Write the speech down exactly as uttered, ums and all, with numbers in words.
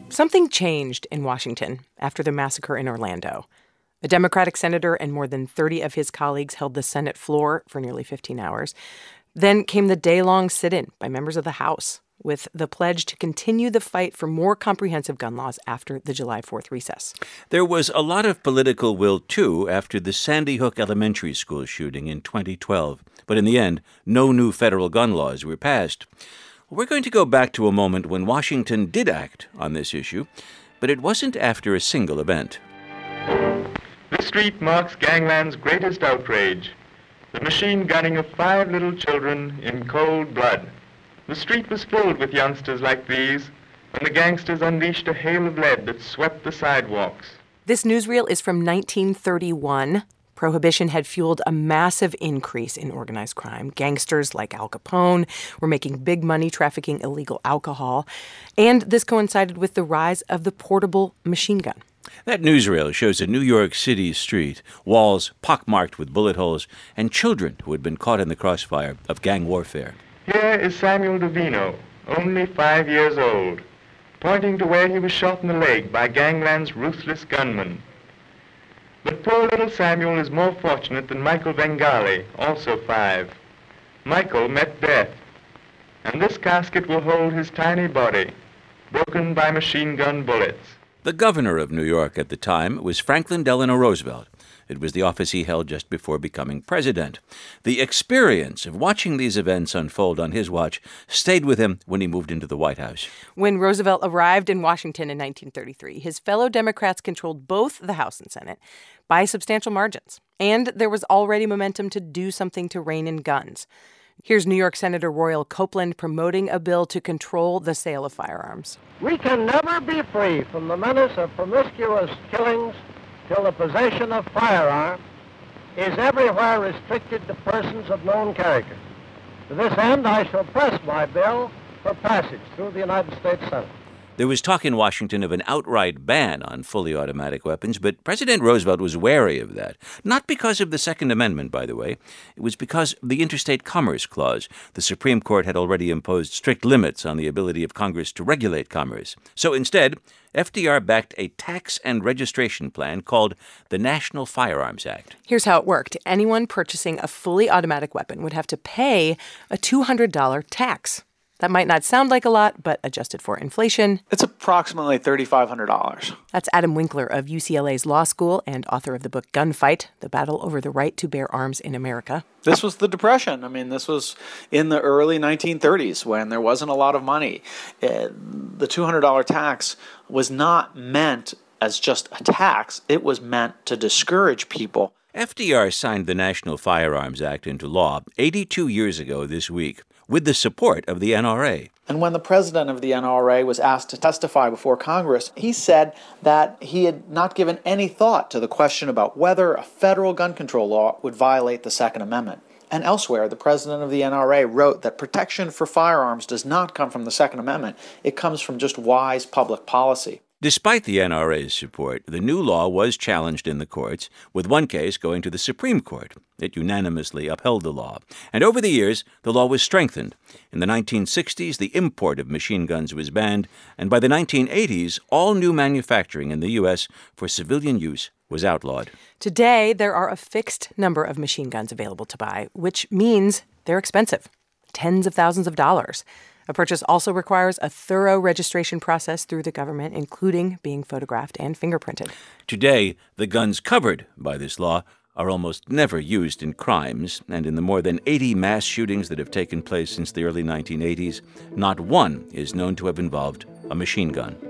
Something changed in Washington after the massacre in Orlando. A Democratic senator and more than thirty of his colleagues held the Senate floor for nearly fifteen hours. Then came the day-long sit-in by members of the House with the pledge to continue the fight for more comprehensive gun laws after the July fourth recess. There was a lot of political will, too, after the Sandy Hook Elementary School shooting in twenty twelve. But in the end, no new federal gun laws were passed. We're going to go back to a moment when Washington did act on this issue, but it wasn't after a single event. The street marks gangland's greatest outrage, the machine gunning of five little children in cold blood. The street was filled with youngsters like these when the gangsters unleashed a hail of lead that swept the sidewalks. This newsreel is from nineteen thirty-one. Prohibition had fueled a massive increase in organized crime. Gangsters like Al Capone were making big money trafficking illegal alcohol. And this coincided with the rise of the portable machine gun. That newsreel shows a New York City street, walls pockmarked with bullet holes, and children who had been caught in the crossfire of gang warfare. Here is Samuel Davino, only five years old, pointing to where he was shot in the leg by gangland's ruthless gunmen. But poor little Samuel is more fortunate than Michael Bengali, also five. Michael met death, and this casket will hold his tiny body, broken by machine gun bullets. The governor of New York at the time was Franklin Delano Roosevelt. It was the office he held just before becoming president. The experience of watching these events unfold on his watch stayed with him when he moved into the White House. When Roosevelt arrived in Washington in nineteen thirty-three, his fellow Democrats controlled both the House and Senate by substantial margins. And there was already momentum to do something to rein in guns. Here's New York Senator Royal Copeland promoting a bill to control the sale of firearms. We can never be free from the menace of promiscuous killings till the possession of firearms is everywhere restricted to persons of known character. To this end, I shall press my bill for passage through the United States Senate. There was talk in Washington of an outright ban on fully automatic weapons, but President Roosevelt was wary of that. Not because of the Second Amendment, by the way. It was because of the Interstate Commerce Clause. The Supreme Court had already imposed strict limits on the ability of Congress to regulate commerce. So instead, F D R backed a tax and registration plan called the National Firearms Act. Here's how it worked. Anyone purchasing a fully automatic weapon would have to pay a two hundred dollars tax. That might not sound like a lot, but adjusted for inflation, it's approximately three thousand five hundred dollars. That's Adam Winkler of U C L A's law school and author of the book Gunfight, The Battle Over the Right to Bear Arms in America. This was the Depression. I mean, this was in the early nineteen thirties when there wasn't a lot of money. Uh, the two hundred dollars tax was not meant as just a tax. It was meant to discourage people. F D R signed the National Firearms Act into law eighty-two years ago this week, with the support of the N R A. And when the president of the N R A was asked to testify before Congress, he said that he had not given any thought to the question about whether a federal gun control law would violate the Second Amendment. And elsewhere, the president of the N R A wrote that protection for firearms does not come from the Second Amendment. It comes from just wise public policy. Despite the N R A's support, the new law was challenged in the courts, with one case going to the Supreme Court. It unanimously upheld the law. And over the years, the law was strengthened. In the nineteen sixties, the import of machine guns was banned, and by the nineteen eighties, all new manufacturing in the U S for civilian use was outlawed. Today, there are a fixed number of machine guns available to buy, which means they're expensive, tens of thousands of dollars. A purchase also requires a thorough registration process through the government, including being photographed and fingerprinted. Today, the guns covered by this law are almost never used in crimes, and in the more than eighty mass shootings that have taken place since the early nineteen eighties, not one is known to have involved a machine gun.